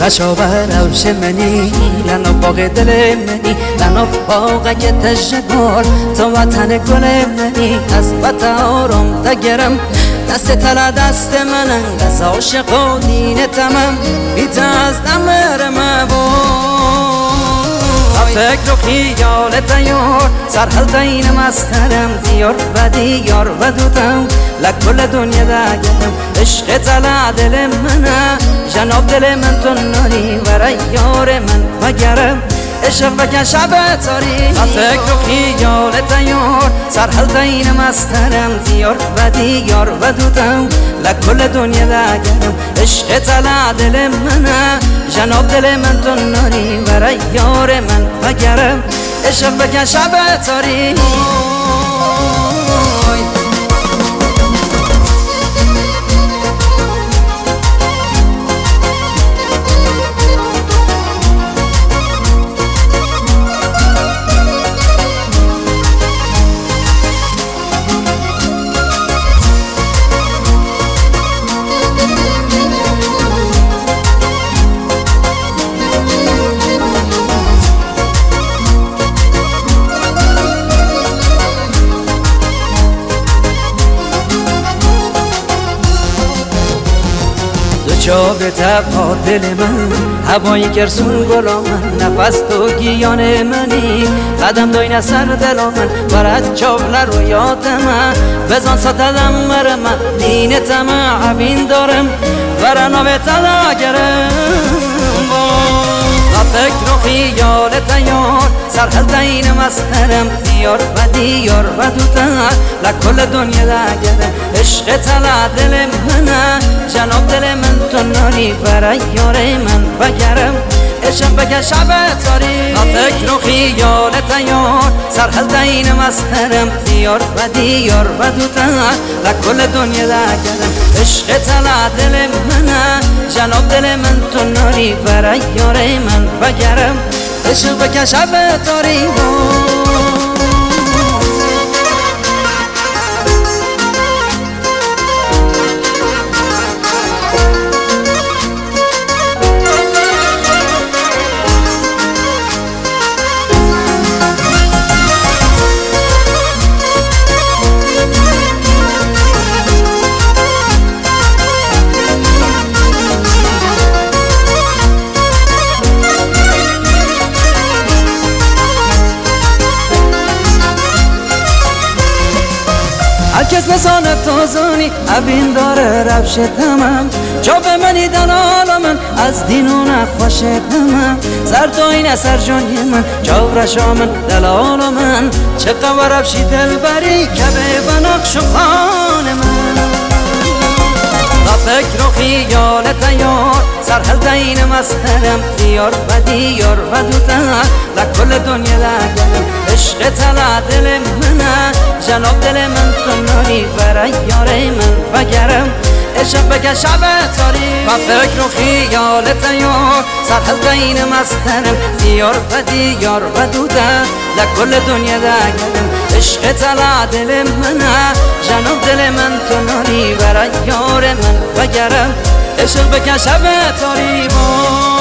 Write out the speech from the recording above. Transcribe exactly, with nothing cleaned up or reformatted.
خشابه روش منی لنو باغ دل منی لنو باغ که تشکر تو وطن گل منی از وطن آرام تگرم دست تلا دست منن از عاشق و دین تمام بیت از دمر مبون فکر و خیال تیار سرحل تین مسترم دیار و دیار و دوتم لکل دنیا دگرم عشق تلا دل منه جناب دل من تو ناری ورای یار من وگرم عشق بکن شب تاری فکر و خیال تیار سرحل تین مسترم دیار و دیار و دوتم لکل دنیا دگرم عشق تلا دل منه جناب دل من تو ناری ورای یار من وگرم عشق بکن شب تاری جا به تب دل من هوایی گرسون گلا من نفس تو گیان منی قدم دوین سر دل من برد چابل رویات من بزن ستدم مر من دین تمه عبین دارم برنا به تلا گرم فکر و خیال تیار سرحل تین مسترم دیار و دیار و دوتر لکل دنیا دگرم عشق تلا دل منه جناب دل من تو ناری برای یار من وگرم عشق بکن شب تاری فکر و خیال تیار سرحل تین مسترم دیار و دیار و دوتر لکل دنیا دگرم عشق تلا دل منه جناب دل من تو ناری برای یار من وگرم عشق بکن شب تاری هر کس نسان تازانی ابین داره روش تمام جا به منی دلال من از دینو نخوش تمام زردوین اثر جانی من جا رشا من دلال من چه قوار روشی دل بری که به بناقش و خان من فکر و خیال تیار سرحل تین مسترم دیار و دیار و دوتر لکل دنیا دگرم عشق تلا دل منه جناب دل من تو ناری برای یار من وگرم عشق بکن شب تاری فکر و خیال تیار سرحل تین مسترم دیار و دیار و دوتر لکل دنیا دگرم عشق تلا دل منه جناب دل من تو ناری برای یار من وگرم عشق بکن شب تاری